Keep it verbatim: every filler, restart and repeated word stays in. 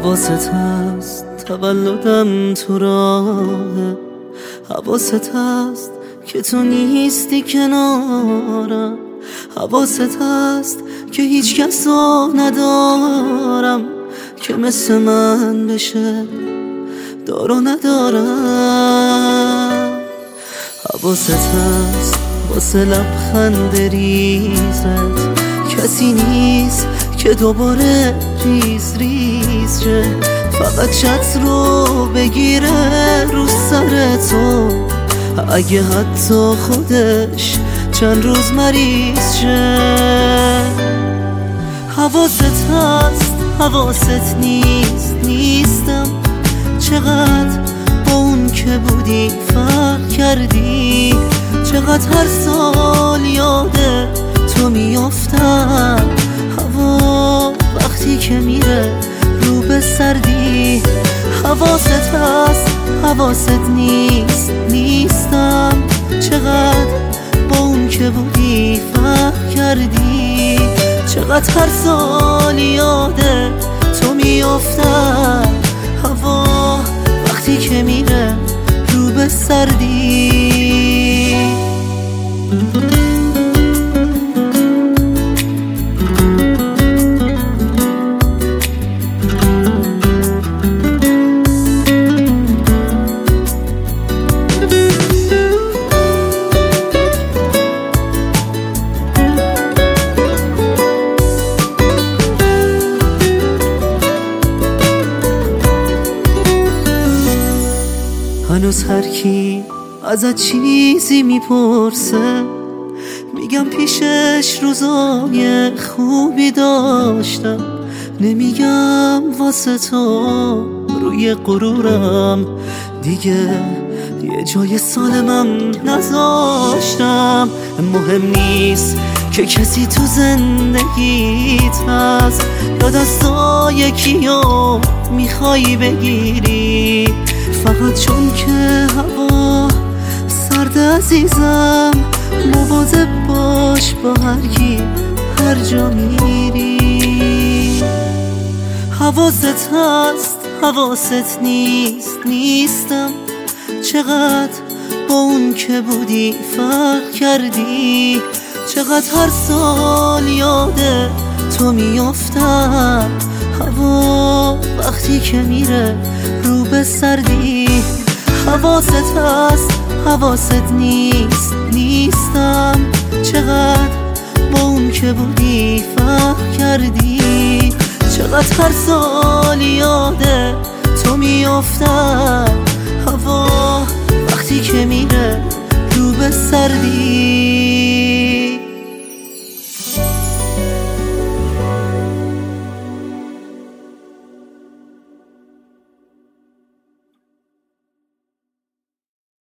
حواست هست تولدم تو راهه، حواست هست که تو نیستی کنارم، حواست هست که هیچ کس رو ندارم که مثل من بشه دارو ندارم. حواست هست واسه لبخند ریزت کسی نیست که دوباره ریز ریز شه، فقط چت رو بگیره رو سر تو اگه حتی خودش چند روز مریض شه. حواست هست حواست نیست نیستم، چقدر با اون که بودی فرق کردی، چقدر هر سال یاده تو میافتم، هوا وقتی که میره رو به سردی. حواست هست حواست نیست نیستم، چقدر با اون که بودی فرق کردی، چقدر هر سال یاده تو میافتم، هوا وقتی که میره رو به سردی. هنوز هر کی ازت چیزی میپرسه میگم پیشش روزای خوبی داشتم، نمیگم واسه تو روی غرورم دیگه یه جای سالمم نذاشتم. مهم نیست که کسی تو زندگیت هست یا دستای کیو میخوای بگیری، فقط چون که هوا سرد عزیزم مواظب باش با هر کی هر جا میری. حواست هست حواست نیست نیستم، چقدر با اون که بودی فرق کردی، چقدر هر سال یاده تو میافتم، هوا وقتی که میره رو به سردی. حواست هست حواست نیست نیستم، چقدر با اون که بودی فرق کردی، چقدر هر سال یاده تو میافتم، هوا